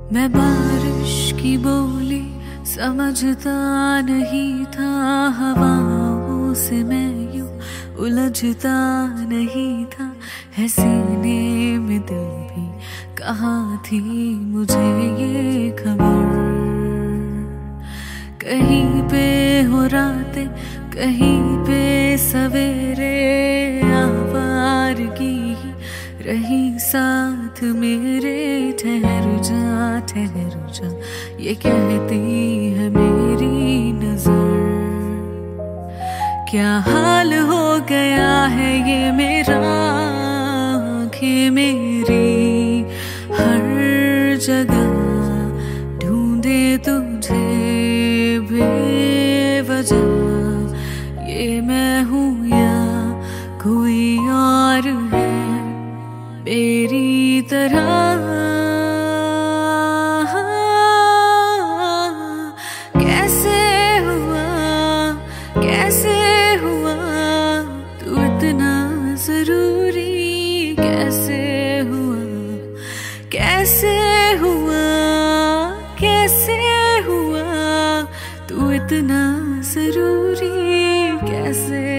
मैं बारिश की बोली समझता नहीं था, हवाओं से मैं यूं उलझता नहीं था। है सीने में दिल भी कहाँ थी मुझे ये खबर। कहीं पे हो रातें, कहीं पे सवेरे, आवारगी रही साथ मेरे। ठहर जा ये कहती है मेरी नजर। क्या हाल हो गया है ये मेरा, आँखें मेरी हर जगह ढूंढे तुझे बेवजह। ये मैं हूँ या कोई और है मेरी तरह। कैसे हुआ तू इतना जरूरी, कैसे हुआ, कैसे हुआ, कैसे हुआ तू इतना जरूरी, कैसे